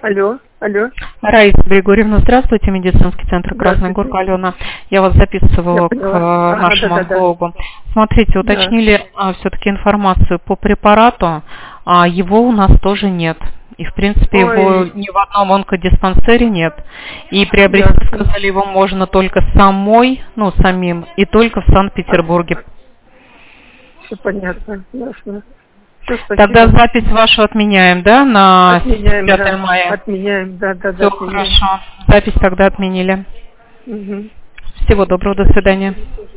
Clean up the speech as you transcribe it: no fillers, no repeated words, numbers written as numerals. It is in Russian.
Алло, алло. Раиса Григорьевна, здравствуйте, медицинский центр Красная Здравствуйте. Горка, Алена. Я вас записывала к нашему онкологу. Смотрите, уточнили все-таки информацию по препарату, его у нас тоже нет. И, в принципе, его ни в одном онкодиспансере нет. И приобрести, сказали, его можно только самим, и только в Санкт-Петербурге. Все понятно, ясно. Все, тогда запись вашу отменяем, да, на 5 мая? Отменяем, да. Все хорошо. Запись тогда отменили. Угу. Всего доброго, до свидания.